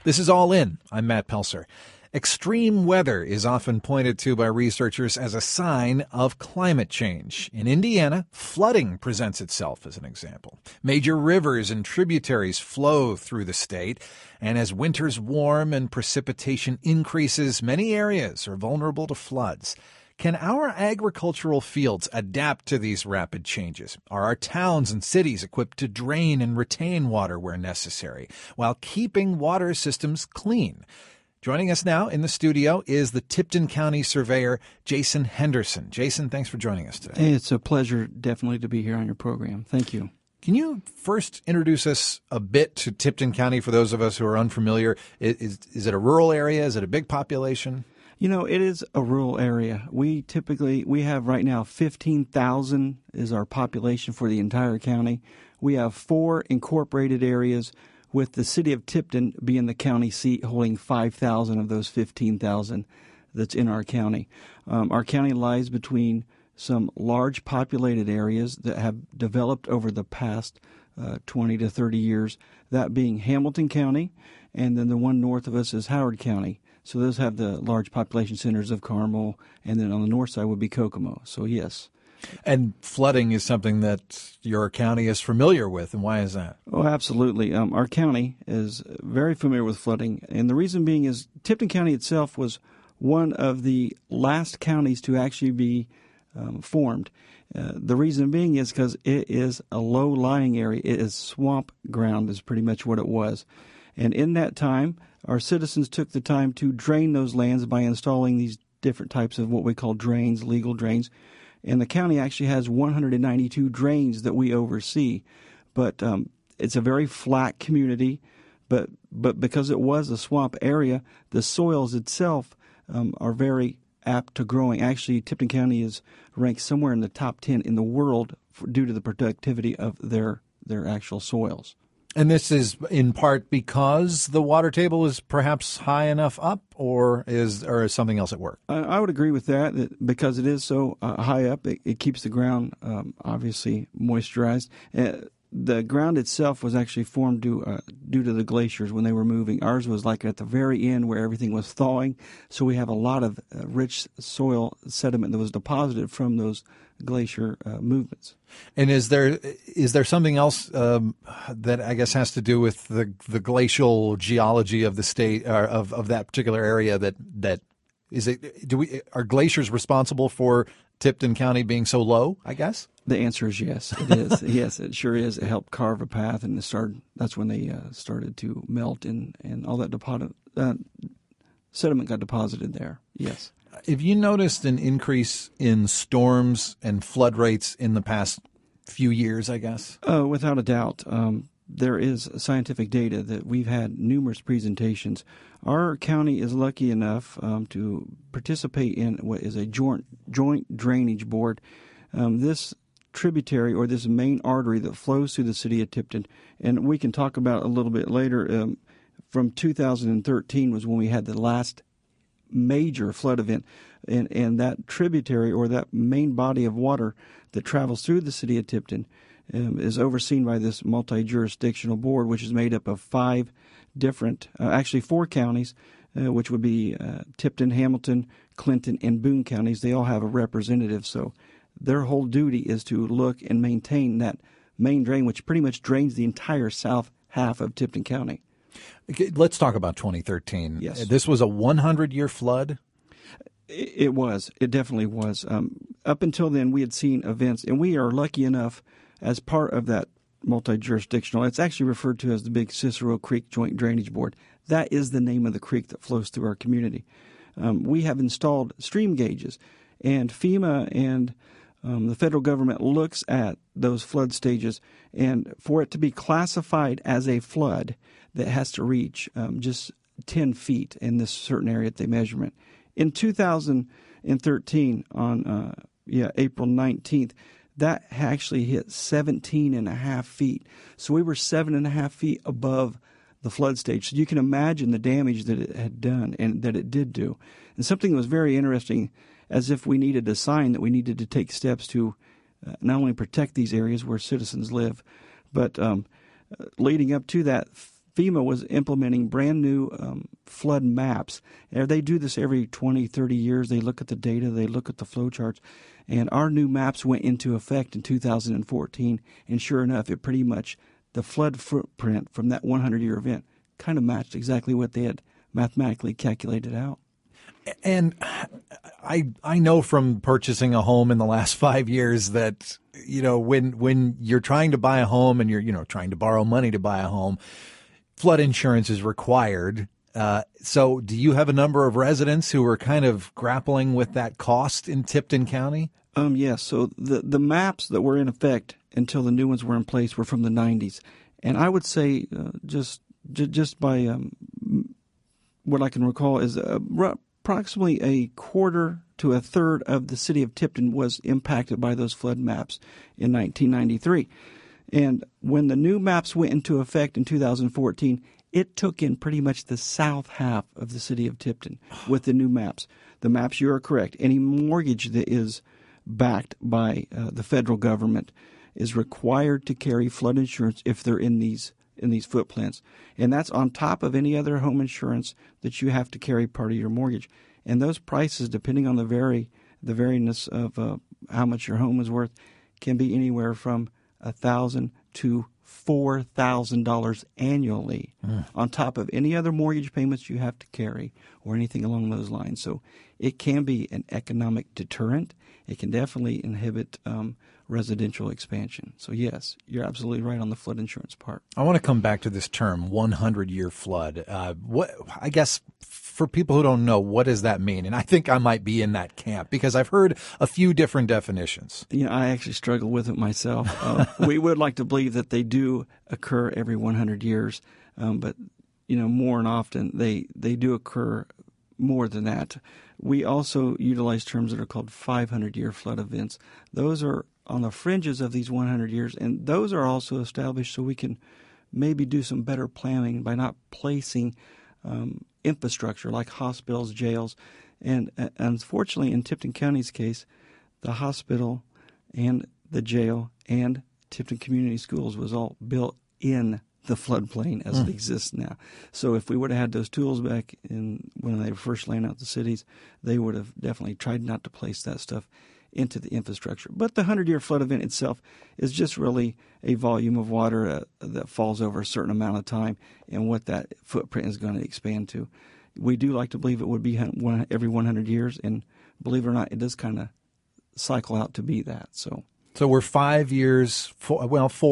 This is All In. I'm Matt Pelser. Extreme weather is often pointed to by researchers as a sign of climate change. In Indiana, flooding presents itself as an example. Major rivers and tributaries flow through the state, and as winters warm and precipitation increases, many areas are vulnerable to floods. Can our agricultural fields adapt to these rapid changes? Are our towns and cities equipped to drain and retain water where necessary, while keeping water systems clean? Joining us now in the studio is the Tipton County surveyor, Jason Henderson. Jason, thanks for joining us today. Hey, it's a pleasure definitely to be here on your program. Thank you. Can you first introduce us a bit to Tipton County for those of us who are unfamiliar? Is it a rural area? Is it a big population? You know, it is a rural area. We have right now 15,000 is our population for the entire county. We have 4 incorporated areas, with the city of Tipton being the county seat, holding 5,000 of those 15,000 that's in our county. Our county lies between some large populated areas that have developed over the past 20 to 30 years, that being Hamilton County, and then the one north of us is Howard County. So those have the large population centers of Carmel, and then on the north side would be Kokomo. So yes. And flooding is something that your county is familiar with, and why is that? Oh, absolutely. Our county is very familiar with flooding, and the reason being is Tipton County itself was one of the last counties to actually be formed. The reason being is because it is a low-lying area. It is swamp ground is pretty much what it was. And in that time, our citizens took the time to drain those lands by installing these different types of what we call drains, legal drains. And the county actually has 192 drains that we oversee. But it's a very flat community. But because it was a swamp area, the soils itself are very apt to growing. Actually, Tipton County is ranked somewhere in the top 10 in the world due to the productivity of their actual soils. And this is in part because the water table is perhaps high enough up, or is something else at work? I would agree with that because it is so high up, it keeps the ground obviously moisturized. The ground itself was actually formed due to the glaciers when they were moving. Ours was like at the very end where everything was thawing, so we have a lot of rich soil sediment that was deposited from those glacier movements. And is there something else that I guess has to do with the glacial geology of the state or of that particular area that is it? Are glaciers responsible for Tipton County being so low, I guess? The answer is yes, it is. Yes, it sure is. It helped carve a path, and that's when they started to melt, and all that sediment got deposited there. Yes. Have you noticed an increase in storms and flood rates in the past few years, I guess? Without a doubt. There is scientific data that we've had numerous presentations. Our county is lucky enough to participate in what is a joint drainage board. This tributary or this main artery that flows through the city of Tipton, and we can talk about it a little bit later, from 2013 was when we had the last major flood event, and that tributary or that main body of water that travels through the city of Tipton is overseen by this multi-jurisdictional board, which is made up of 5 different, actually 4 counties, which would be Tipton, Hamilton, Clinton, and Boone counties. They all have a representative, so their whole duty is to look and maintain that main drain, which pretty much drains the entire south half of Tipton County. Let's talk about 2013. Yes. This was a 100-year flood? It was. It definitely was. Up until then, we had seen events, and we are lucky enough as part of that multi-jurisdictional. It's actually referred to as the Big Cicero Creek Joint Drainage Board. That is the name of the creek that flows through our community. We have installed stream gauges, and FEMA and the federal government looks at those flood stages, and for it to be classified as a flood, that has to reach just 10 feet in this certain area at the measurement. In 2013, on April 19th, that actually hit 17 and a half feet. So we were 7.5 feet above the flood stage. So you can imagine the damage that it had done and that it did do. And something that was very interesting, as if we needed a sign that we needed to take steps to not only protect these areas where citizens live, but leading up to that, FEMA was implementing brand new flood maps. And they do this every 20, 30 years. They look at the data, they look at the flow charts. And our new maps went into effect in 2014. And sure enough, it pretty much, the flood footprint from that 100-year event kind of matched exactly what they had mathematically calculated out. And I know from purchasing a home in the last 5 years that, when you're trying to buy a home and you're, trying to borrow money to buy a home, flood insurance is required. So do you have a number of residents who are kind of grappling with that cost in Tipton County? Yes. So the maps that were in effect until the new ones were in place were from the 90s. And I would say just by what I can recall is approximately a quarter to a third of the city of Tipton was impacted by those flood maps in 1993. And when the new maps went into effect in 2014, it took in pretty much the south half of the city of Tipton with the new maps. The maps, you are correct. Any mortgage that is backed by the federal government is required to carry flood insurance if they're in these footprints. And that's on top of any other home insurance that you have to carry part of your mortgage. And those prices, depending on the variness of how much your home is worth, can be anywhere from $1,000 to $4,000 annually on top of any other mortgage payments you have to carry or anything along those lines. So it can be an economic deterrent. It can definitely inhibit residential expansion. So yes, you're absolutely right on the flood insurance part. I want to come back to this term, 100-year flood. I guess for people who don't know, what does that mean? And I think I might be in that camp because I've heard a few different definitions. I actually struggle with it myself. We would like to believe that they do occur every 100 years, but more and often they do occur more than that. We also utilize terms that are called 500-year flood events. Those are on the fringes of these 100 years, and those are also established so we can maybe do some better planning by not placing infrastructure like hospitals, jails. And unfortunately, in Tipton County's case, the hospital and the jail and Tipton Community Schools was all built in the floodplain as it exists now. So if we would have had those tools back when they were first laying out the cities, they would have definitely tried not to place that stuff into the infrastructure. But the 100-year flood event itself is just really a volume of water that falls over a certain amount of time and what that footprint is going to expand to. We do like to believe it would be every 100 years, and believe it or not, it does kind of cycle out to be that. So we're 5 years, 4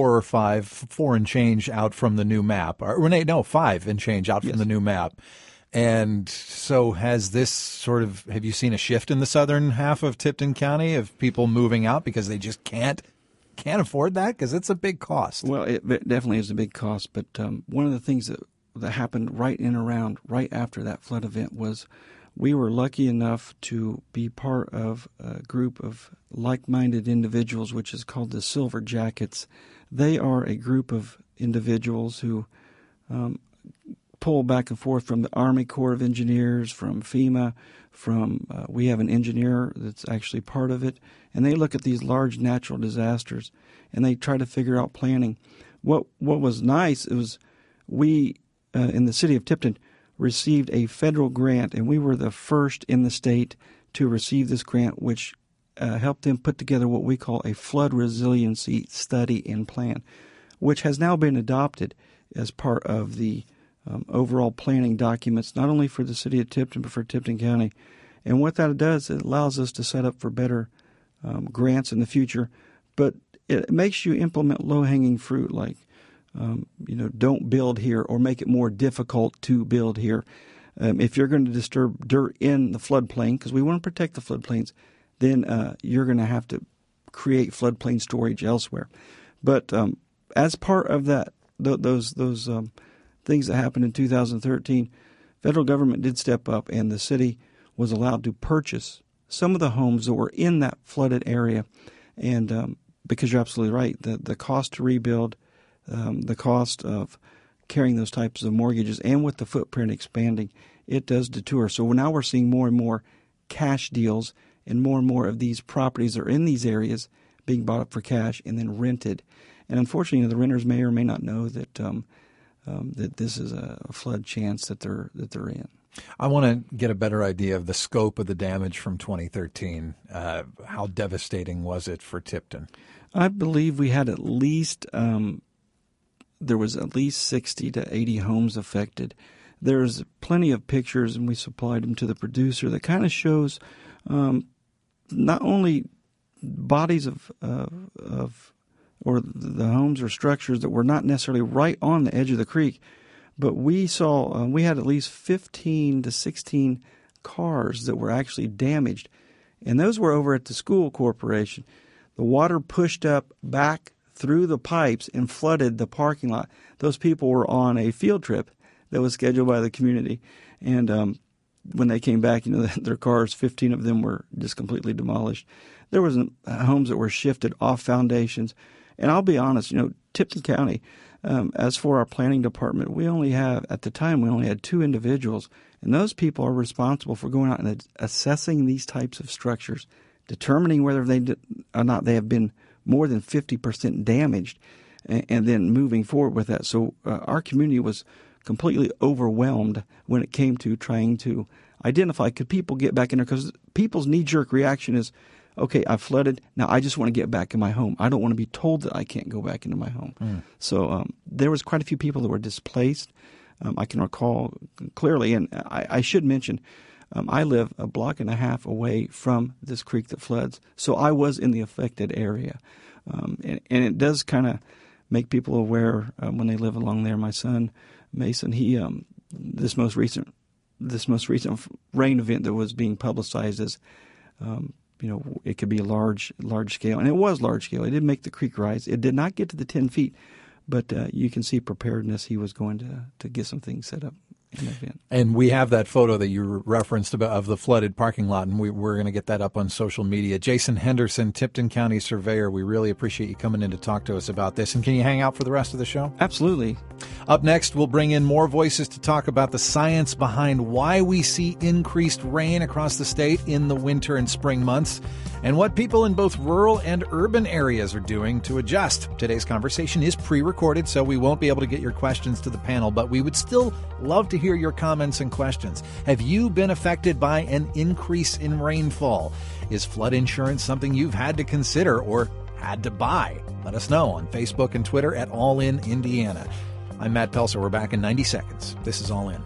and change out from the new map. Or 5 and change out from the new map. And so have you seen a shift in the southern half of Tipton County of people moving out because they just can't afford that? Because it's a big cost. Well, it definitely is a big cost. But one of the things that happened right after that flood event was we were lucky enough to be part of a group of like-minded individuals, which is called the Silver Jackets. They are a group of individuals who pull back and forth from the Army Corps of Engineers, from FEMA, we have an engineer that's actually part of it, and they look at these large natural disasters and they try to figure out planning. What was nice was we in the city of Tipton received a federal grant, and we were the first in the state to receive this grant, which helped them put together what we call a flood resiliency study and plan, which has now been adopted as part of the overall planning documents, not only for the city of Tipton, but for Tipton County. And what that does, it allows us to set up for better grants in the future, but it makes you implement low-hanging fruit like, don't build here or make it more difficult to build here. If you're going to disturb dirt in the floodplain, because we want to protect the floodplains, then you're going to have to create floodplain storage elsewhere. But as part of that, those things that happened in 2013, federal government did step up, and the city was allowed to purchase some of the homes that were in that flooded area. And because you're absolutely right, the cost to rebuild, the cost of carrying those types of mortgages, and with the footprint expanding, it does detour. So now we're seeing more and more cash deals, and more of these properties are in these areas being bought up for cash and then rented. And unfortunately, the renters may or may not know that that this is a flood chance that they're in. I want to get a better idea of the scope of the damage from 2013. How devastating was it for Tipton? I believe we had at least there was at least 60 to 80 homes affected. There's plenty of pictures, and we supplied them to the producer, that kind of shows not only bodies of or the homes or structures that were not necessarily right on the edge of the creek, but we saw we had at least 15 to 16 cars that were actually damaged, and those were over at the school corporation. The water pushed up back through the pipes and flooded the parking lot. Those people were on a field trip that was scheduled by the community, and when they came back, their cars, 15 of them were just completely demolished. There was homes that were shifted off foundations. And I'll be honest, Tipton County, as for our planning department, at the time, we only had 2 individuals. And those people are responsible for going out and assessing these types of structures, determining whether or not they have been more than 50% damaged, and then moving forward with that. So our community was completely overwhelmed when it came to trying to identify, could people get back in there? Because people's knee-jerk reaction is, okay, I flooded. Now I just want to get back in my home. I don't want to be told that I can't go back into my home. So there was quite a few people that were displaced. I can recall clearly, and I should mention, I live a block and a half away from this creek that floods, so I was in the affected area. And it does kind of make people aware when they live along there. My son, Mason, he this most recent rain event that was being publicized as it could be a large scale, and it was large scale. It did make the creek rise. It did not get to the 10 feet, but you can see preparedness. He was going to get some things set up in the event. And we have that photo that you referenced of the flooded parking lot, and we're going to get that up on social media. Jason Henderson, Tipton County Surveyor, we really appreciate you coming in to talk to us about this. And can you hang out for the rest of the show? Absolutely. Up next, we'll bring in more voices to talk about the science behind why we see increased rain across the state in the winter and spring months, and what people in both rural and urban areas are doing to adjust. Today's conversation is pre-recorded, so we won't be able to get your questions to the panel, but we would still love to hear your comments and questions. Have you been affected by an increase in rainfall? Is flood insurance something you've had to consider or had to buy? Let us know on Facebook and Twitter at All In Indiana. I'm Matt Pelser. We're back in 90 seconds. This is All In.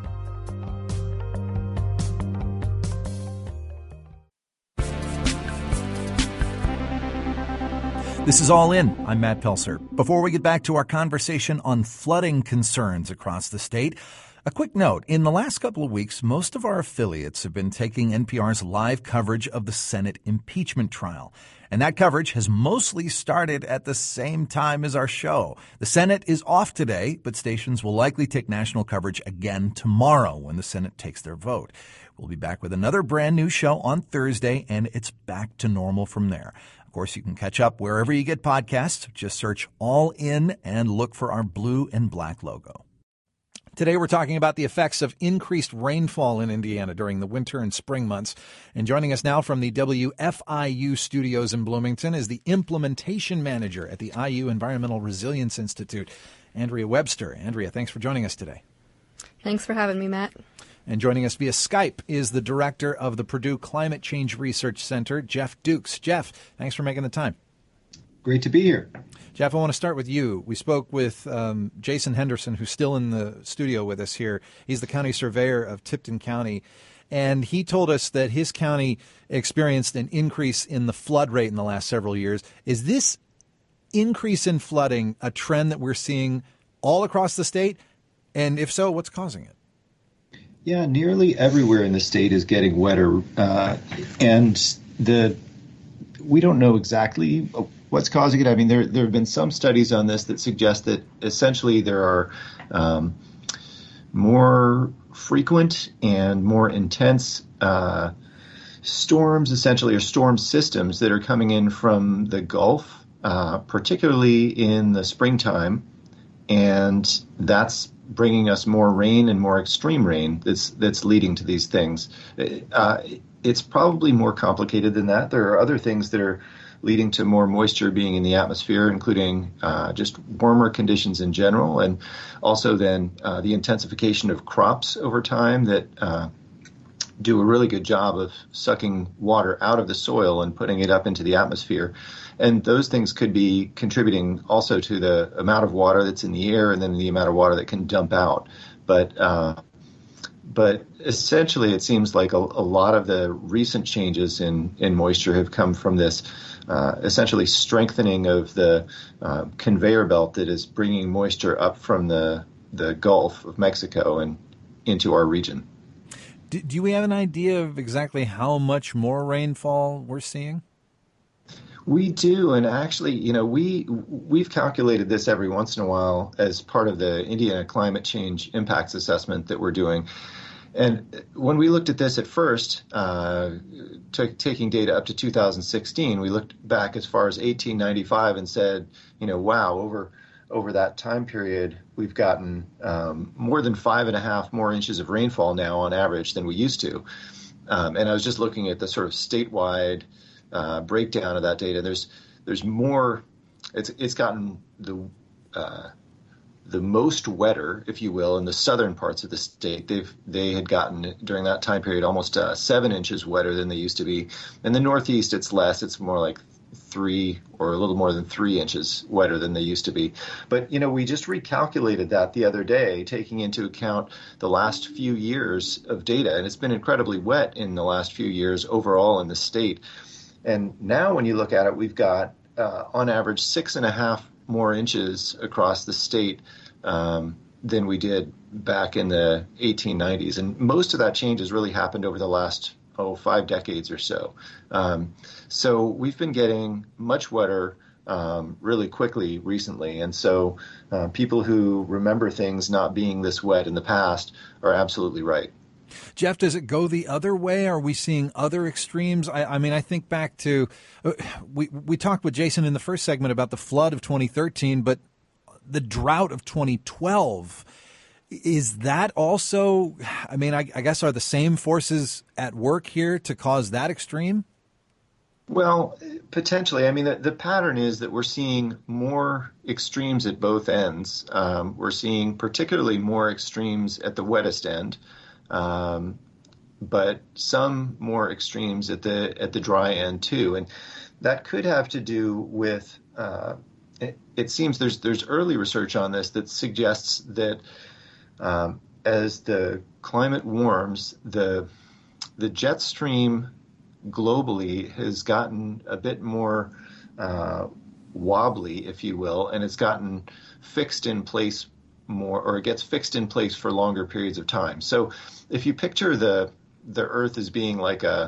This is All In. I'm Matt Pelser. Before we get back to our conversation on flooding concerns across the state, a quick note. In the last couple of weeks, most of our affiliates have been taking NPR's live coverage of the Senate impeachment trial. And that coverage has mostly started at the same time as our show. The Senate is off today, but stations will likely take national coverage again tomorrow when the Senate takes their vote. We'll be back with another brand new show on Thursday, and it's back to normal from there. Of course, you can catch up wherever you get podcasts. Just search All In and look for our blue and black logo. Today, we're talking about the effects of increased rainfall in Indiana during the winter and spring months. And joining us now from the WFIU studios in Bloomington is the implementation manager at the IU Environmental Resilience Institute, Andrea Webster. Andrea, thanks for joining us today. Thanks for having me, Matt. And joining us via Skype is the director of the Purdue Climate Change Research Center, Jeff Dukes. Jeff, thanks for making the time. Great to be here. Jeff, I want to start with you. We spoke with Jason Henderson, who's still in the studio with us here. He's the county surveyor of Tipton County, and he told us that his county experienced an increase in the flood rate in the last several years. Is this increase in flooding a trend that we're seeing all across the state? And if so, what's causing it? Yeah, nearly everywhere in the state is getting wetter, and we don't know exactly what's causing it. I mean, there have been some studies on this that suggest that essentially there are more frequent and more intense storms, essentially, or storm systems that are coming in from the Gulf, particularly in the springtime, and that's bringing us more rain and more extreme rain that's leading to these things. It's probably more complicated than that. There are other things that are leading to more moisture being in the atmosphere, including just warmer conditions in general, and also then the intensification of crops over time that do a really good job of sucking water out of the soil and putting it up into the atmosphere. And those things could be contributing also to the amount of water that's in the air and then the amount of water that can dump out. But essentially, it seems like a lot of the recent changes in moisture have come from this essentially strengthening of the conveyor belt that is bringing moisture up from the Gulf of Mexico and into our region. Do we have an idea of exactly how much more rainfall we're seeing? We do, and actually, we've calculated this every once in a while as part of the Indiana Climate Change Impacts Assessment that we're doing. And when we looked at this at first, taking data up to 2016, we looked back as far as 1895 and said, wow, over that time period, we've gotten more than 5.5 more inches of rainfall now on average than we used to. And I was just looking at the sort of statewide breakdown of that data. There's more. It's gotten the most wetter, if you will, in the southern parts of the state. They had gotten during that time period almost 7 inches wetter than they used to be. In the Northeast, it's less. It's more like 3 or a little more than 3 inches wetter than they used to be. But, we just recalculated that the other day, taking into account the last few years of data. And it's been incredibly wet in the last few years overall in the state. And now when you look at it, we've got on average 6.5 more inches across the state than we did back in the 1890s. And most of that change has really happened over the last 5 decades or so. So we've been getting much wetter really quickly recently. And so people who remember things not being this wet in the past are absolutely right. Jeff, does it go the other way? Are we seeing other extremes? I mean, I think back to we talked with Jason in the first segment about the flood of 2013, but the drought of 2012. Is that also, I mean, I guess are the same forces at work here to cause that extreme? Well, potentially. I mean, the pattern is that we're seeing more extremes at both ends. We're seeing particularly more extremes at the wettest end, but some more extremes at the dry end too. And that could have to do with, it seems there's early research on this that suggests that as the climate warms, the jet stream globally has gotten a bit more wobbly, if you will, and it's gotten fixed in place more, or it gets fixed in place for longer periods of time. So if you picture the Earth as being like a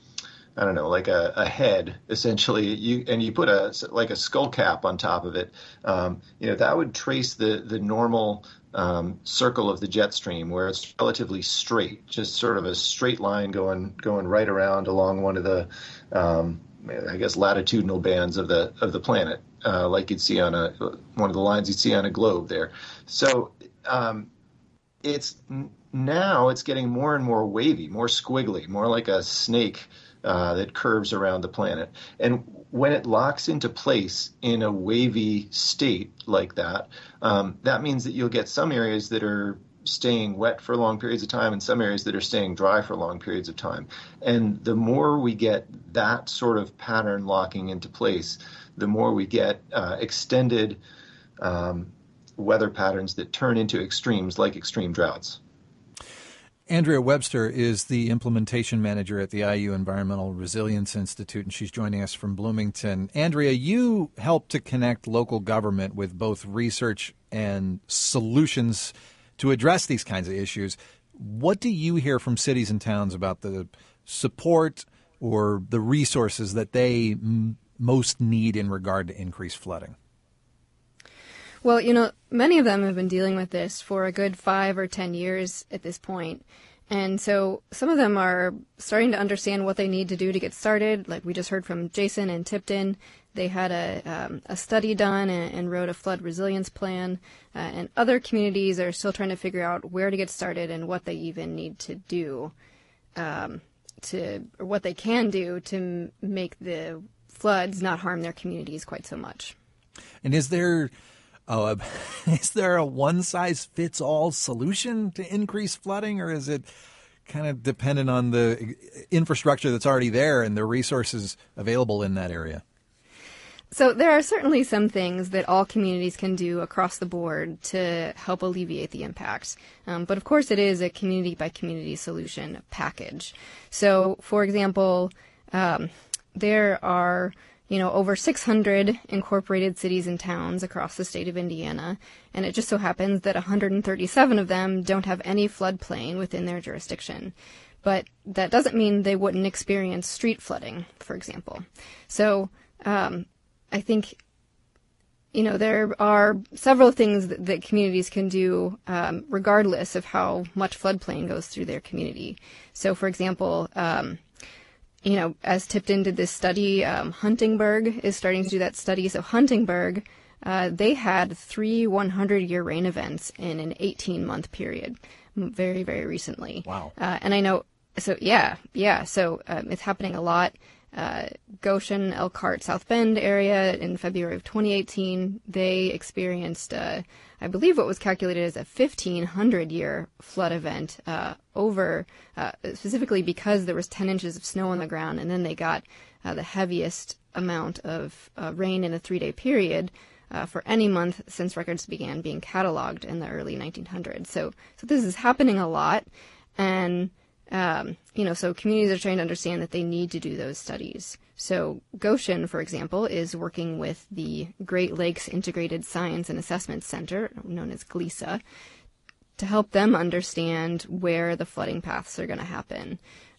head, essentially, you put a skull cap on top of it, that would trace the normal circle of the jet stream, where it's relatively straight, just sort of a straight line going right around along one of the, latitudinal bands of the planet, like you'd see on one of the lines you'd see on a globe there. So it's getting more and more wavy, more squiggly, more like a snake that curves around the planet. And when it locks into place in a wavy state like that, that means that you'll get some areas that are staying wet for long periods of time and some areas that are staying dry for long periods of time. And the more we get that sort of pattern locking into place, the more we get extended weather patterns that turn into extremes like extreme droughts. Andrea Webster is the implementation manager at the IU Environmental Resilience Institute, and she's joining us from Bloomington. Andrea, you help to connect local government with both research and solutions to address these kinds of issues. What do you hear from cities and towns about the support or the resources that they most need in regard to increased flooding? Well, many of them have been dealing with this for a good 5 or 10 years at this point. And so some of them are starting to understand what they need to do to get started. Like we just heard from Jason in Tipton. They had a study done and wrote a flood resilience plan. And other communities are still trying to figure out where to get started and what they even need to do or what they can do to make the floods not harm their communities quite so much. And is there a one-size-fits-all solution to increase flooding, or is it kind of dependent on the infrastructure that's already there and the resources available in that area? So there are certainly some things that all communities can do across the board to help alleviate the impacts. But of course it is a community-by-community solution package. So, for example, there are over 600 incorporated cities and towns across the state of Indiana, and it just so happens that 137 of them don't have any floodplain within their jurisdiction. But that doesn't mean they wouldn't experience street flooding, for example. So I think, there are several things that communities can do regardless of how much floodplain goes through their community. So, for example, as Tipton did this study, Huntingburg is starting to do that study. So Huntingburg, they had 3 100-year rain events in an 18-month period, very, very recently. Wow. And I know, so yeah. So it's happening a lot. Goshen, Elkhart, South Bend area in February of 2018, they experienced, I believe what was calculated as a 1,500-year flood event specifically because there was 10 inches of snow on the ground, and then they got the heaviest amount of rain in a 3-day period for any month since records began being cataloged in the early 1900s. So this is happening a lot, and so communities are trying to understand that they need to do those studies. So Goshen, for example, is working with the Great Lakes Integrated Science and Assessment Center, known as GLISA, to help them understand where the flooding paths are going to happen.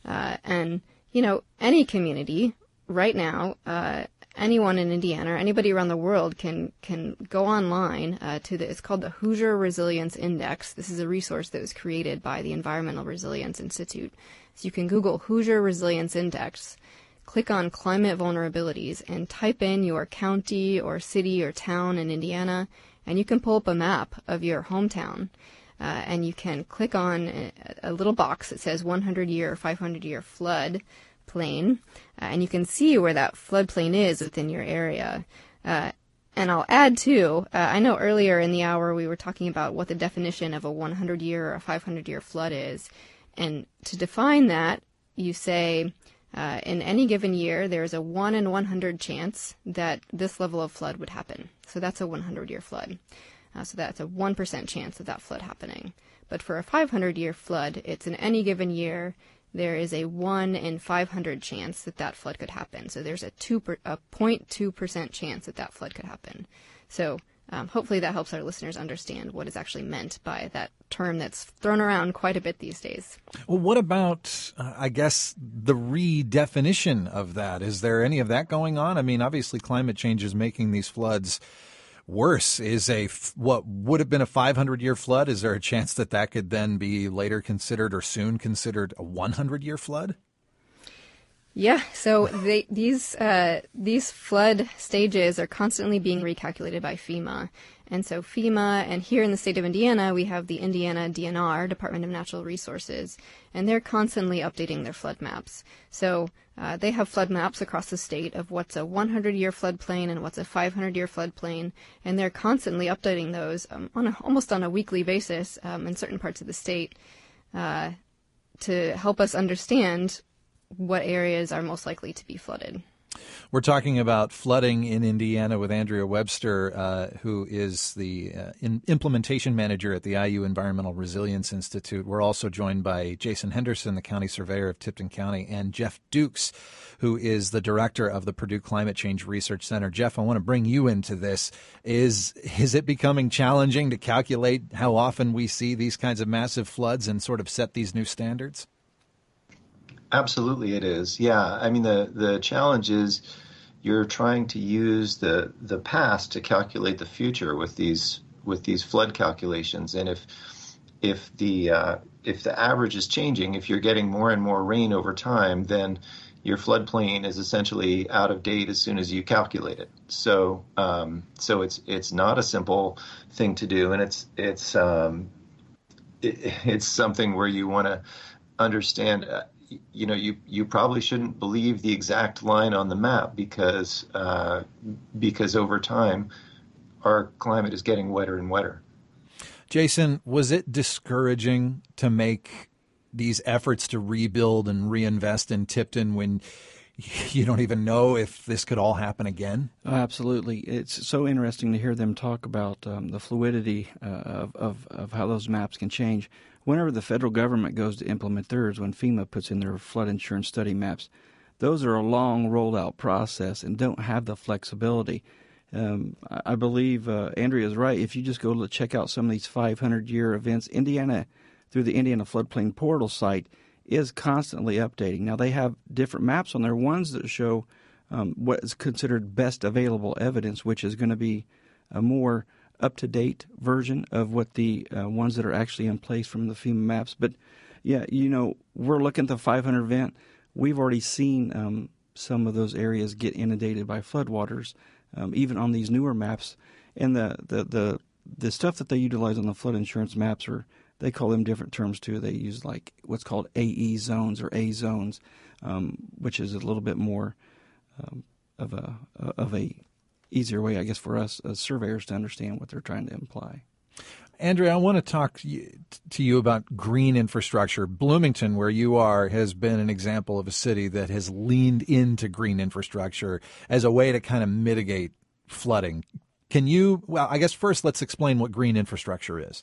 Any community right now, anyone in Indiana or anybody around the world can go online it's called the Hoosier Resilience Index. This is a resource that was created by the Environmental Resilience Institute. So you can Google Hoosier Resilience Index, click on climate vulnerabilities, and type in your county or city or town in Indiana, and you can pull up a map of your hometown. And you can click on a little box that says 100-year or 500-year flood plain, and you can see where that floodplain is within your area. And I'll add too, I know earlier in the hour we were talking about what the definition of a 100-year or a 500-year flood is. And to define that, you say in any given year there's a 1 in 100 chance that this level of flood would happen. So that's a 100-year flood. So that's a 1% chance of that flood happening. But for a 500-year flood, it's in any given year there is a 1 in 500 chance that flood could happen. So there's a 0.2% chance that flood could happen. So hopefully that helps our listeners understand what is actually meant by that term that's thrown around quite a bit these days. Well, what about, the redefinition of that? Is there any of that going on? I mean, obviously climate change is making these floods worse. Is what would have been a 500-year flood, is there a chance that could then be later considered or soon considered a 100-year flood? Yeah, so these flood stages are constantly being recalculated by FEMA. And so FEMA, and here in the state of Indiana, we have the Indiana DNR, Department of Natural Resources, and they're constantly updating their flood maps. So they have flood maps across the state of what's a 100-year floodplain and what's a 500-year floodplain, and they're constantly updating those almost on a weekly basis in certain parts of the state to help us understand what areas are most likely to be flooded. We're talking about flooding in Indiana with Andrea Webster, who is the implementation manager at the IU Environmental Resilience Institute. We're also joined by Jason Henderson, the county surveyor of Tipton County, and Jeff Dukes, who is the director of the Purdue Climate Change Research Center. Jeff, I want to bring you into this. Is it becoming challenging to calculate how often we see these kinds of massive floods and sort of set these new standards? Absolutely, it is. Yeah, I mean the challenge is you're trying to use the past to calculate the future with these flood calculations, and if the average is changing, if you're getting more and more rain over time, then your floodplain is essentially out of date as soon as you calculate it. So it's not a simple thing to do, and it's something where you want to understand. you probably shouldn't believe the exact line on the map because over time our climate is getting wetter and wetter. Jason, was it discouraging to make these efforts to rebuild and reinvest in Tipton when you don't even know if this could all happen again? Oh, absolutely. It's so interesting to hear them talk about the fluidity of how those maps can change. Whenever the federal government goes to implement theirs, when FEMA puts in their flood insurance study maps, those are a long rolled-out process and don't have the flexibility. I believe Andrea is right. If you just go to check out some of these 500-year events, Indiana, through the Indiana Floodplain Portal site, is constantly updating. Now, they have different maps on there, ones that show what is considered best available evidence, which is going to be a more up-to-date version of what the ones that are actually in place from the FEMA maps. But, yeah, we're looking at the 500 event. We've already seen some of those areas get inundated by floodwaters, even on these newer maps. And the stuff that they utilize on the flood insurance maps they call them different terms too. They use like what's called AE zones or A zones, which is a little bit more of a easier way, I guess, for us as surveyors to understand what they're trying to imply. Andrea, I want to talk to you about green infrastructure. Bloomington, where you are, has been an example of a city that has leaned into green infrastructure as a way to kind of mitigate flooding. I guess first let's explain what green infrastructure is.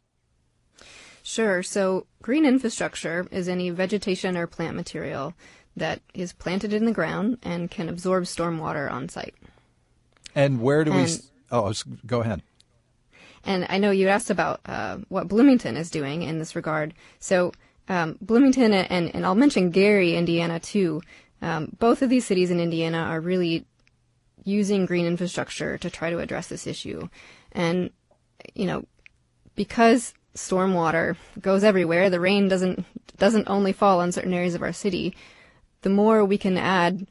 Sure. So green infrastructure is any vegetation or plant material that is planted in the ground and can absorb stormwater on site. And where do go ahead. And I know you asked about what Bloomington is doing in this regard. So Bloomington and I'll mention Gary, Indiana, too. Both of these cities in Indiana are really using green infrastructure to try to address this issue. And, because stormwater goes everywhere, the rain doesn't only fall on certain areas of our city. The more we can add,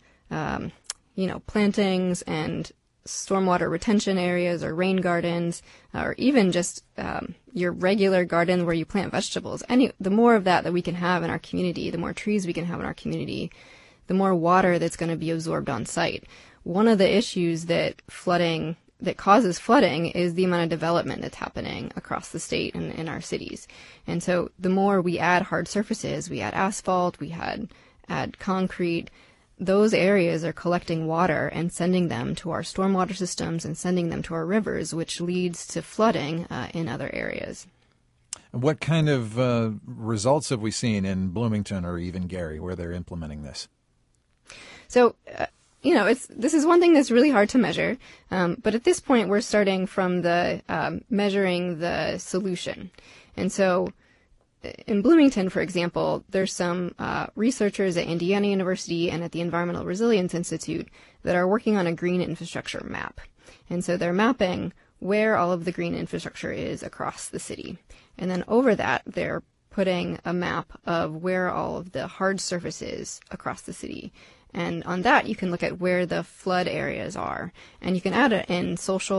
plantings and stormwater retention areas or rain gardens, or even just your regular garden where you plant vegetables, the more of that we can have in our community, the more trees we can have in our community, the more water that's going to be absorbed on site. One of the issues that causes flooding is the amount of development that's happening across the state and in our cities. And so the more we add hard surfaces, we add asphalt, we add concrete, those areas are collecting water and sending them to our stormwater systems and sending them to our rivers, which leads to flooding in other areas. What kind of results have we seen in Bloomington or even Gary where they're implementing this? So, this is one thing that's really hard to measure, but at this point we're starting from the measuring the solution. And so in Bloomington, for example, there's some researchers at Indiana University and at the Environmental Resilience Institute that are working on a green infrastructure map. And so they're mapping where all of the green infrastructure is across the city. And then over that, they're putting a map of where all of the hard surface is across the city. And on that, you can look at where the flood areas are. And you can add it in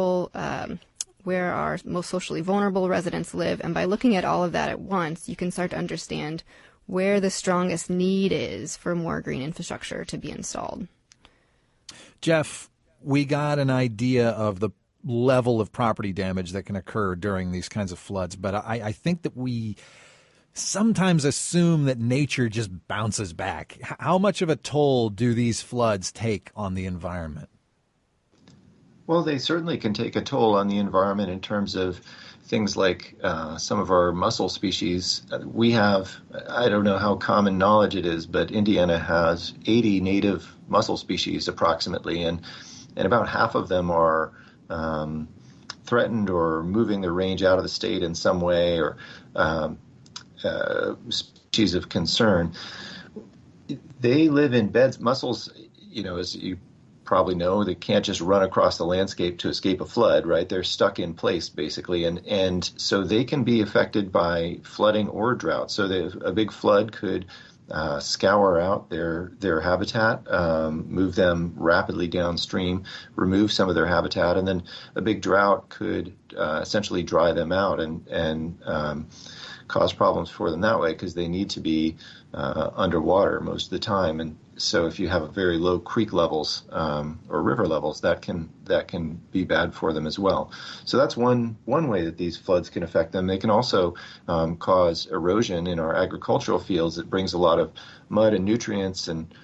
where our most socially vulnerable residents live. And by looking at all of that at once, you can start to understand where the strongest need is for more green infrastructure to be installed. Jeff, we got an idea of the level of property damage that can occur during these kinds of floods, but I think that we sometimes assume that nature just bounces back. How much of a toll do these floods take on the environment? Well, they certainly can take a toll on the environment in terms of things like some of our mussel species. We have, I don't know how common knowledge it is, but Indiana has 80 native mussel species approximately, and about half of them are threatened or moving their range out of the state in some way, or species of concern. They live in beds. Mussels, as you probably know, they can't just run across the landscape to escape a flood, right? They're stuck in place, basically. And so they can be affected by flooding or drought. So a big flood could scour out their habitat, move them rapidly downstream, remove some of their habitat, and then a big drought could essentially dry them out and cause problems for them that way, because they need to be underwater most of the time. And so if you have very low creek levels or river levels, that can be bad for them as well. So that's one way that these floods can affect them. They can also cause erosion in our agricultural fields. It brings a lot of mud and nutrients and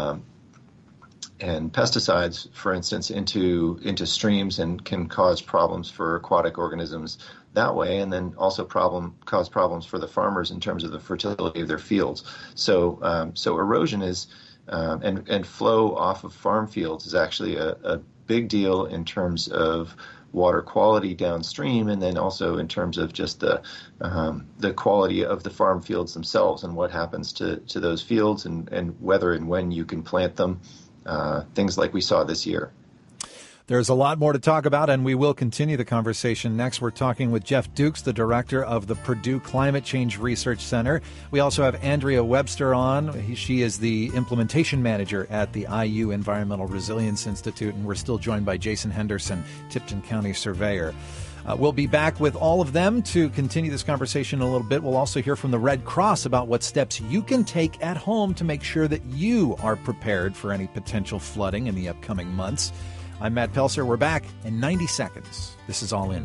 pesticides, for instance, into streams, and can cause problems for aquatic organisms that way, and then also cause problems for the farmers in terms of the fertility of their fields. So erosion is and flow off of farm fields is actually a big deal in terms of water quality downstream, and then also in terms of just the quality of the farm fields themselves and what happens to those fields, and whether and when you can plant them. Things like we saw this year. There's a lot more to talk about, and we will continue the conversation next. We're talking with Jeff Dukes, the director of the Purdue Climate Change Research Center. We also have Andrea Webster on. She is the implementation manager at the IU Environmental Resilience Institute, and we're still joined by Jason Henderson, Tipton County Surveyor. We'll be back with all of them to continue this conversation in a little bit. We'll also hear from the Red Cross about what steps you can take at home to make sure that you are prepared for any potential flooding in the upcoming months. I'm Matt Pelser. We're back in 90 seconds. This is All In.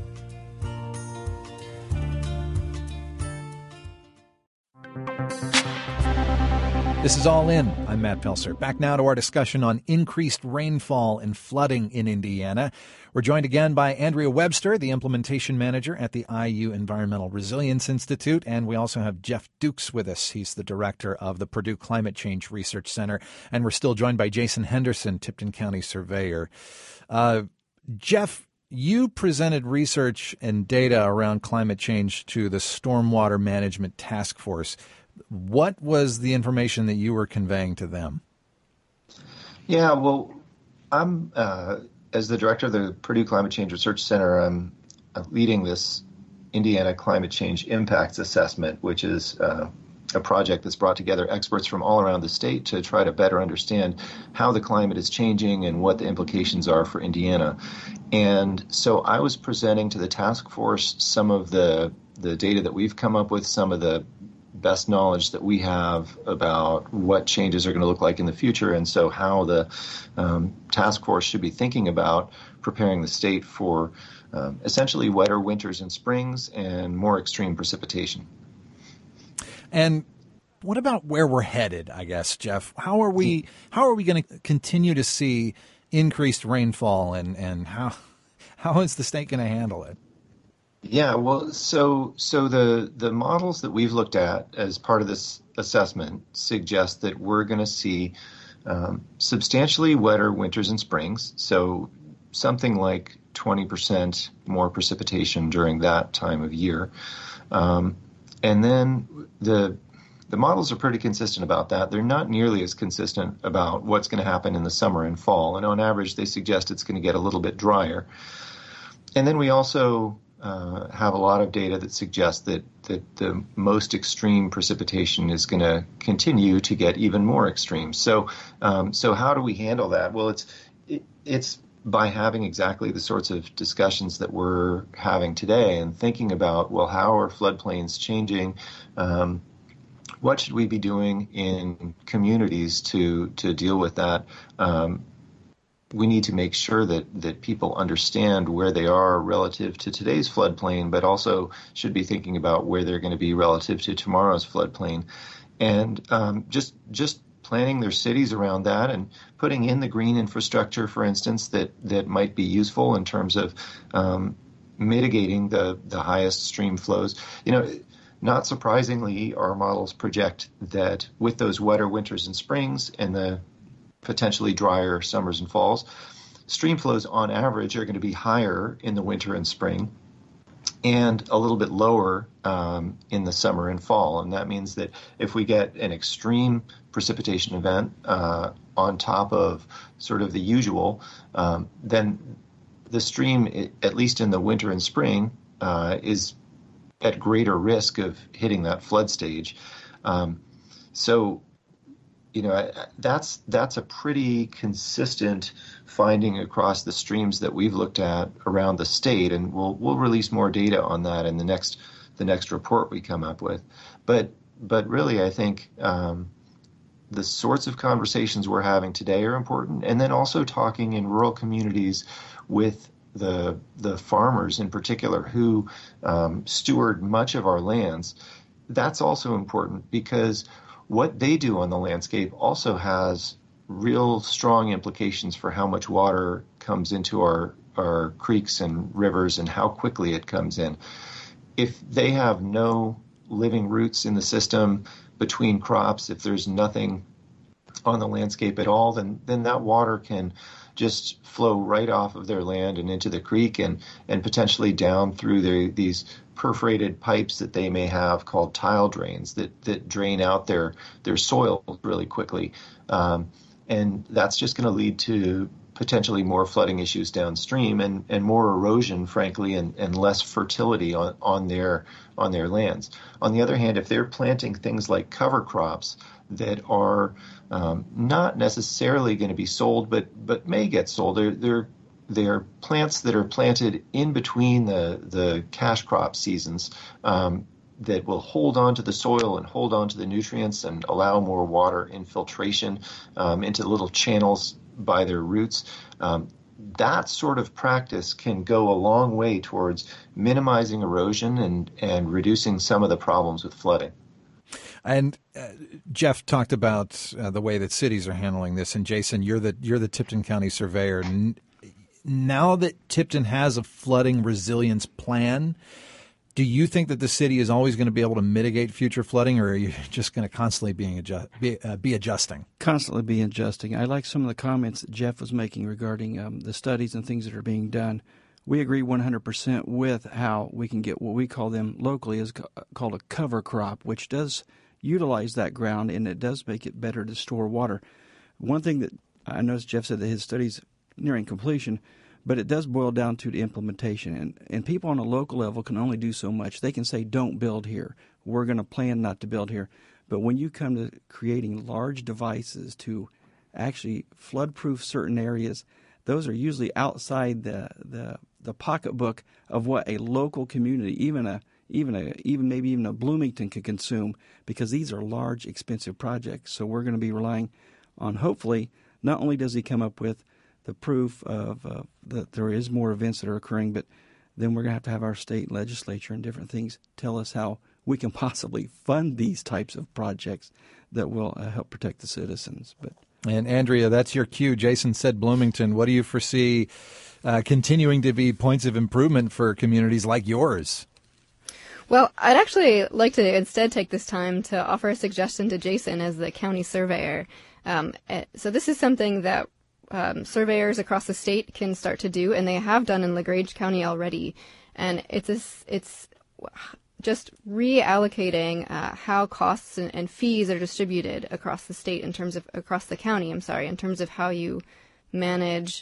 This is All In. I'm Matt Pelser. Back now to our discussion on increased rainfall and flooding in Indiana. We're joined again by Andrea Webster, the implementation manager at the IU Environmental Resilience Institute, and we also have Jeff Dukes with us. He's the director of the Purdue Climate Change Research Center, and we're still joined by Jason Henderson, Tipton County Surveyor. Jeff, you presented research and data around climate change to the Stormwater Management Task Force. What was the information that you were conveying to them? Yeah, well, I'm as the director of the Purdue Climate Change Research Center, I'm leading this Indiana Climate Change Impacts Assessment, which is a project that's brought together experts from all around the state to try to better understand how the climate is changing and what the implications are for Indiana. And so I was presenting to the task force some of the data that we've come up with, some of the best knowledge that we have about what changes are going to look like in the future, and so how the task force should be thinking about preparing the state for essentially wetter winters and springs and more extreme precipitation. And what about where we're headed, I guess, Jeff? How are we going to continue to see increased rainfall, and how is the state going to handle it? Yeah, well, so the models that we've looked at as part of this assessment suggest that we're going to see substantially wetter winters and springs, so something like 20% more precipitation during that time of year. And then the models are pretty consistent about that. They're not nearly as consistent about what's going to happen in the summer and fall, and on average they suggest it's going to get a little bit drier. And then we also have a lot of data that suggests that the most extreme precipitation is going to continue to get even more extreme. So how do we handle that? Well, it's by having exactly the sorts of discussions that we're having today and thinking about, well, how are floodplains changing? What should we be doing in communities to deal with that? We need to make sure that people understand where they are relative to today's floodplain, but also should be thinking about where they're going to be relative to tomorrow's floodplain. And just planning their cities around that and putting in the green infrastructure, for instance, that might be useful in terms of mitigating the highest stream flows. Not surprisingly, our models project that with those wetter winters and springs and the potentially drier summers and falls, stream flows on average are going to be higher in the winter and spring and a little bit lower in the summer and fall. And that means that if we get an extreme precipitation event on top of sort of the usual, then the stream, at least in the winter and spring, is at greater risk of hitting that flood stage. So, that's a pretty consistent finding across the streams that we've looked at around the state, and we'll release more data on that in the next report we come up with. But really, I think the sorts of conversations we're having today are important, and then also talking in rural communities with the farmers in particular who steward much of our lands. That's also important because what they do on the landscape also has real strong implications for how much water comes into our creeks and rivers and how quickly it comes in. If they have no living roots in the system between crops, if there's nothing on the landscape at all, then that water can just flow right off of their land and into the creek and potentially down through these perforated pipes that they may have called tile drains that drain out their soil really quickly. And that's just going to lead to potentially more flooding issues downstream and more erosion, frankly, and less fertility on their lands. On the other hand, if they're planting things like cover crops that are not necessarily going to be sold, but may get sold, they're plants that are planted in between the cash crop seasons that will hold on to the soil and hold on to the nutrients and allow more water infiltration into little channels by their roots. That sort of practice can go a long way towards minimizing erosion and reducing some of the problems with flooding. And Jeff talked about the way that cities are handling this. And Jason, you're the Tipton County surveyor. Now that Tipton has a flooding resilience plan, do you think that the city is always going to be able to mitigate future flooding, or are you just going to constantly be adjusting? Constantly be adjusting. I like some of the comments that Jeff was making regarding the studies and things that are being done. We agree 100% with how we can get what we call them locally is called a cover crop, which does utilize that ground, and it does make it better to store water. One thing that I noticed Jeff said that his study's nearing completion, but it does boil down to the implementation. And people on a local level can only do so much. They can say, don't build here. We're going to plan not to build here. But when you come to creating large devices to actually flood-proof certain areas, those are usually outside the pocketbook of what a local community, even maybe even a Bloomington could consume, because these are large, expensive projects. So we're going to be relying on, hopefully, not only does he come up with the proof of that there is more events that are occurring, but then we're going to have our state legislature and different things tell us how we can possibly fund these types of projects that will help protect the citizens. And Andrea, that's your cue. Jason said Bloomington. What do you foresee continuing to be points of improvement for communities like yours? Well, I'd actually like to instead take this time to offer a suggestion to Jason as the county surveyor. So this is something that surveyors across the state can start to do, and they have done in LaGrange County already. And it's just reallocating how costs and fees are distributed across the state across the county, in terms of how you manage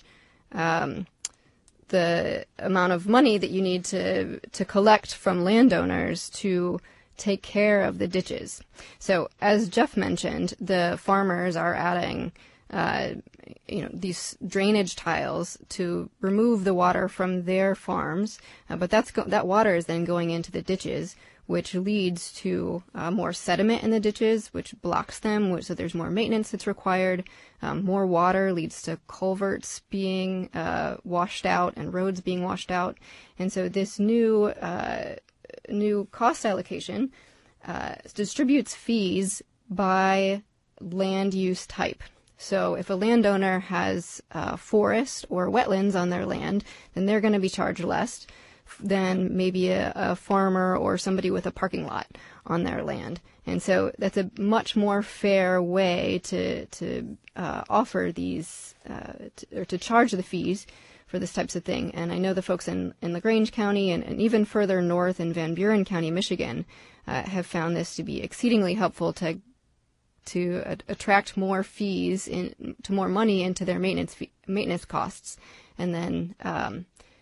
the amount of money that you need to collect from landowners to take care of the ditches. So as Jeff mentioned, the farmers are adding these drainage tiles to remove the water from their farms, but that water is then going into the ditches, which leads to more sediment in the ditches, which blocks them, so there's more maintenance that's required. More water leads to culverts being washed out and roads being washed out. And so this new cost allocation distributes fees by land use type. So if a landowner has forest or wetlands on their land, then they're going to be charged less than maybe a farmer or somebody with a parking lot on their land. And so that's a much more fair way to offer these or to charge the fees for this types of thing. And I know the folks in LaGrange County and even further north in Van Buren County, Michigan, have found this to be exceedingly helpful to attract more fees to more money into their maintenance costs, and then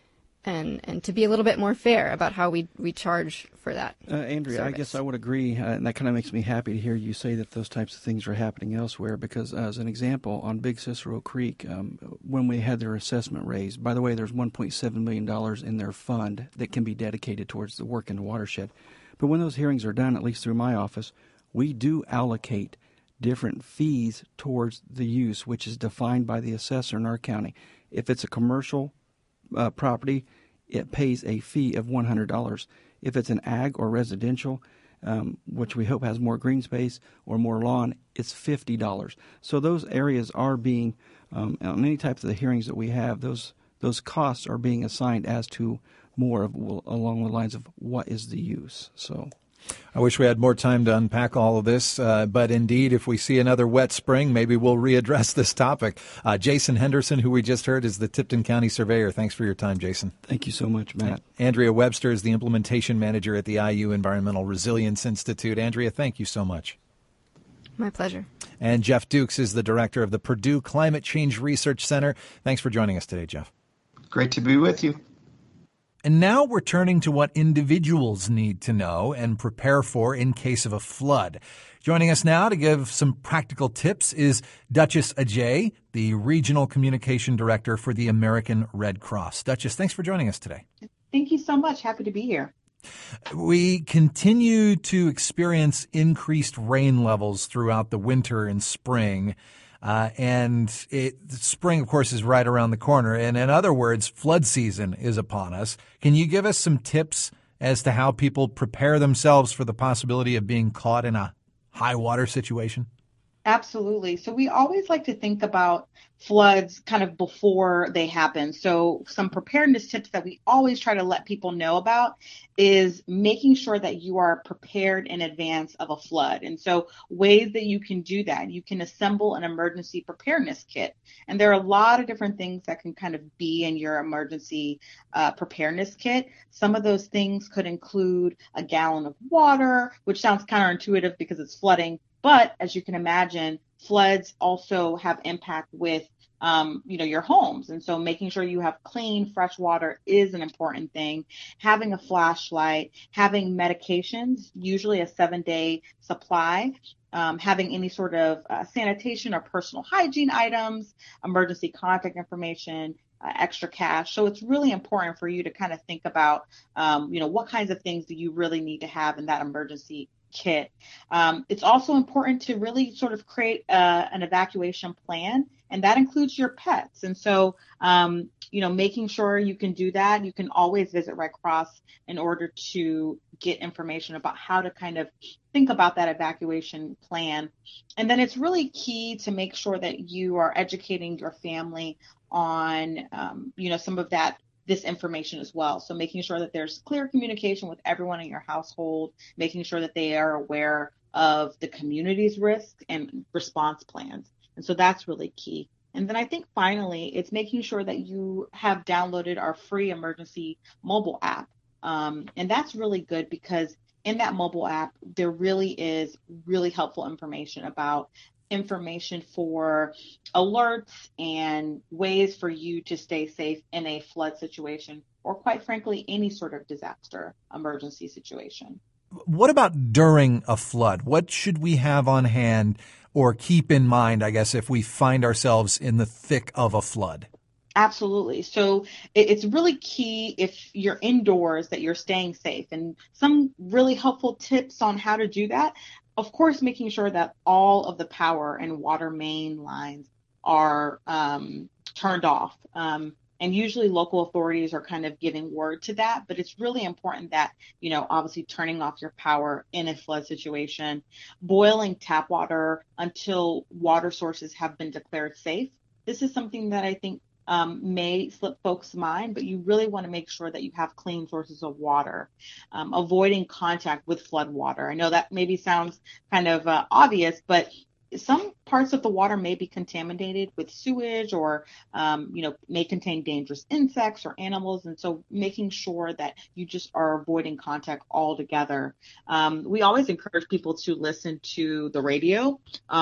and to be a little bit more fair about how we charge for that. Andrea, service. I guess I would agree, and that kind of makes me happy to hear you say that those types of things are happening elsewhere, because as an example, on Big Cicero Creek, when we had their assessment raised, by the way, there's $1.7 million in their fund that can be dedicated towards the work in the watershed. But when those hearings are done, at least through my office, we do allocate different fees towards the use, which is defined by the assessor in our county. If it's a commercial property, it pays a fee of $100. If it's an ag or residential, which we hope has more green space or more lawn, it's $50. So those areas are being, on any types of the hearings that we have, those costs are being assigned as to more of along the lines of what is the use. So I wish we had more time to unpack all of this, but indeed, if we see another wet spring, maybe we'll readdress this topic. Jason Henderson, who we just heard, is the Tipton County Surveyor. Thanks for your time, Jason. Thank you so much, Matt. Andrea Webster is the Implementation Manager at the IU Environmental Resilience Institute. Andrea, thank you so much. My pleasure. And Jeff Dukes is the Director of the Purdue Climate Change Research Center. Thanks for joining us today, Jeff. Great to be with you. And now we're turning to what individuals need to know and prepare for in case of a flood. Joining us now to give some practical tips is Duchess Ajay, the Regional Communication Director for the American Red Cross. Duchess, thanks for joining us today. Thank you so much. Happy to be here. We continue to experience increased rain levels throughout the winter and spring. Spring, of course, is right around the corner. And in other words, flood season is upon us. Can you give us some tips as to how people prepare themselves for the possibility of being caught in a high water situation? Absolutely. So we always like to think about floods kind of before they happen. So some preparedness tips that we always try to let people know about is making sure that you are prepared in advance of a flood. And so ways that you can do that, you can assemble an emergency preparedness kit. And there are a lot of different things that can kind of be in your emergency preparedness kit. Some of those things could include a gallon of water, which sounds counterintuitive because it's flooding. But as you can imagine, floods also have impact with, your homes. And so making sure you have clean, fresh water is an important thing. Having a flashlight, having medications, usually a 7-day supply, having any sort of sanitation or personal hygiene items, emergency contact information, extra cash. So it's really important for you to kind of think about, what kinds of things do you really need to have in that emergency kit. It's also important to really sort of create an evacuation plan, and that includes your pets. And so, making sure you can do that. You can always visit Red Cross in order to get information about how to kind of think about that evacuation plan. And then it's really key to make sure that you are educating your family on, some of this information as well. So making sure that there's clear communication with everyone in your household, making sure that they are aware of the community's risk and response plans. And so that's really key. And then I think finally, it's making sure that you have downloaded our free emergency mobile app. And that's really good because in that mobile app, there really is really helpful information about information for alerts and ways for you to stay safe in a flood situation, or quite frankly, any sort of disaster emergency situation. What about during a flood? What should we have on hand or keep in mind, I guess, if we find ourselves in the thick of a flood? Absolutely. So it's really key if you're indoors that you're staying safe. And some really helpful tips on how to do that. Of course, making sure that all of the power and water main lines are turned off. And usually local authorities are kind of giving word to that. But it's really important that, obviously turning off your power in a flood situation, boiling tap water until water sources have been declared safe. This is something that I think may slip folks' mind, but you really want to make sure that you have clean sources of water, avoiding contact with flood water. I know that maybe sounds kind of obvious, but some parts of the water may be contaminated with sewage or, may contain dangerous insects or animals. And so making sure that you just are avoiding contact altogether. We always encourage people to listen to the radio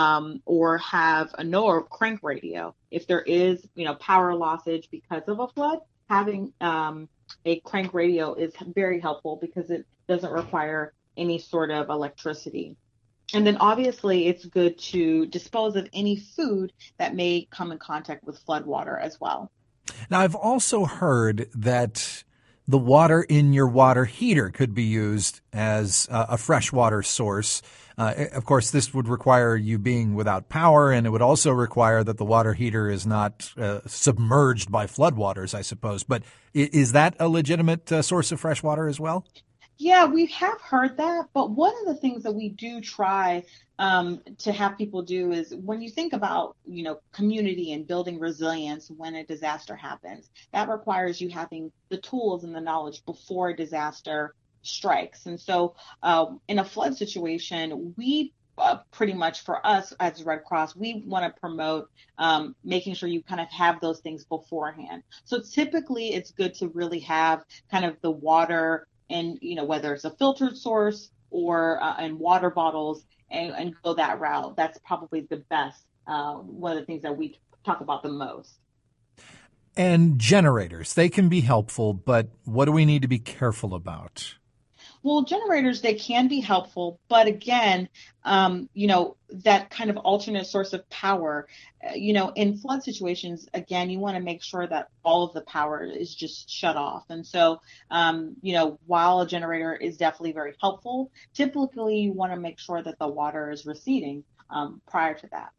or have a NOAA or crank radio. If there is, power lossage because of a flood, having a crank radio is very helpful because it doesn't require any sort of electricity. And then obviously it's good to dispose of any food that may come in contact with flood water as well. Now, I've also heard that the water in your water heater could be used as a freshwater source. Of course, this would require you being without power, and it would also require that the water heater is not submerged by floodwaters, I suppose. But is that a legitimate source of fresh water as well? Yeah, we have heard that, but one of the things that we do try to have people do is when you think about, community and building resilience when a disaster happens, that requires you having the tools and the knowledge before a disaster strikes. And so in a flood situation, we pretty much for us as Red Cross, we want to promote making sure you kind of have those things beforehand. So typically it's good to really have kind of the water and, whether it's a filtered source or in water bottles and go that route. That's probably the best, one of the things that we talk about the most. And generators, they can be helpful, but what do we need to be careful about? Well, generators, they can be helpful, but again, that kind of alternate source of power, in flood situations, again, you want to make sure that all of the power is just shut off. And so, while a generator is definitely very helpful, typically you want to make sure that the water is receding prior to that.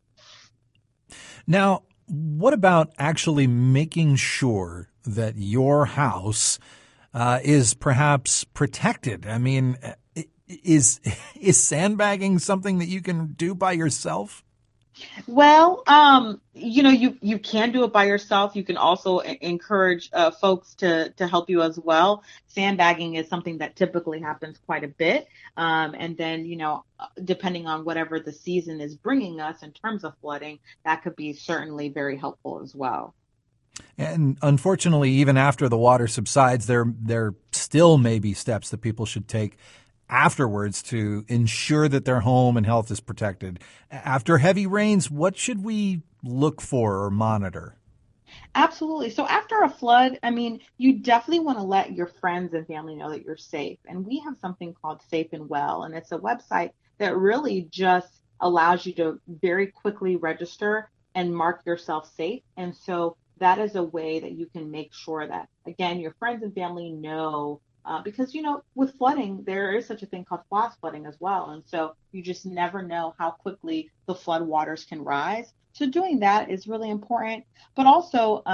Now, what about actually making sure that your house is perhaps protected? I mean, is sandbagging something that you can do by yourself? Well, you can do it by yourself. You can also encourage folks to help you as well. Sandbagging is something that typically happens quite a bit. And then, depending on whatever the season is bringing us in terms of flooding, that could be certainly very helpful as well. And unfortunately, even after the water subsides, there still may be steps that people should take afterwards to ensure that their home and health is protected. After heavy rains, what should we look for or monitor? Absolutely. So after a flood, you definitely want to let your friends and family know that you're safe. And we have something called Safe and Well, and it's a website that really just allows you to very quickly register and mark yourself safe. And so that is a way that you can make sure that, again, your friends and family know, because, with flooding, there is such a thing called flash flooding as well. And so you just never know how quickly the flood waters can rise. So doing that is really important. But also,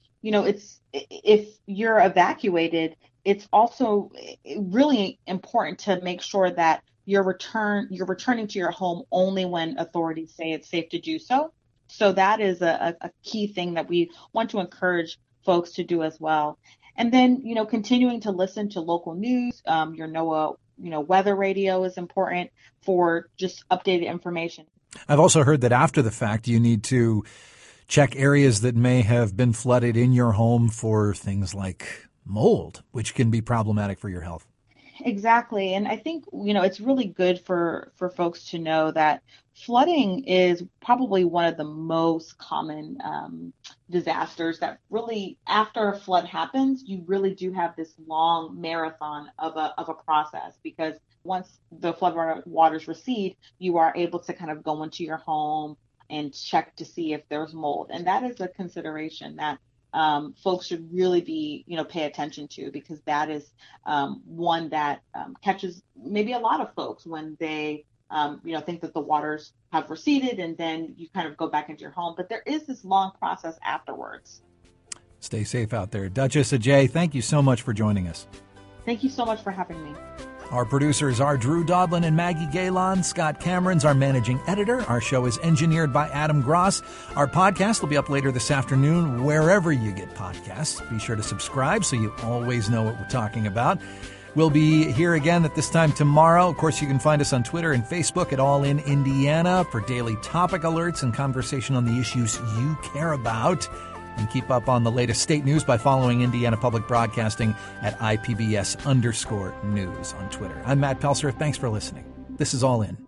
if you're evacuated, it's also really important to make sure that you're returning to your home only when authorities say it's safe to do so. So that is a key thing that we want to encourage folks to do as well. And then, continuing to listen to local news, your NOAA, weather radio is important for just updated information. I've also heard that after the fact, you need to check areas that may have been flooded in your home for things like mold, which can be problematic for your health. Exactly. And I think, it's really good for folks to know that flooding is probably one of the most common disasters that really, after a flood happens, you really do have this long marathon of a process, because once the flood waters recede, you are able to kind of go into your home and check to see if there's mold. And that is a consideration that folks should really be, pay attention to, because that is one that catches maybe a lot of folks when they, think that the waters have receded, and then you kind of go back into your home. But there is this long process afterwards. Stay safe out there. Duchess Ajay, thank you so much for joining us. Thank you so much for having me. Our producers are Drew Dodlin and Maggie Galen. Scott Cameron's our managing editor. Our show is engineered by Adam Gross. Our podcast will be up later this afternoon wherever you get podcasts. Be sure to subscribe so you always know what we're talking about. We'll be here again at this time tomorrow. Of course, you can find us on Twitter and Facebook at All In Indiana for daily topic alerts and conversation on the issues you care about. And keep up on the latest state news by following Indiana Public Broadcasting at IPBS_news on Twitter. I'm Matt Pelser. Thanks for listening. This is All In.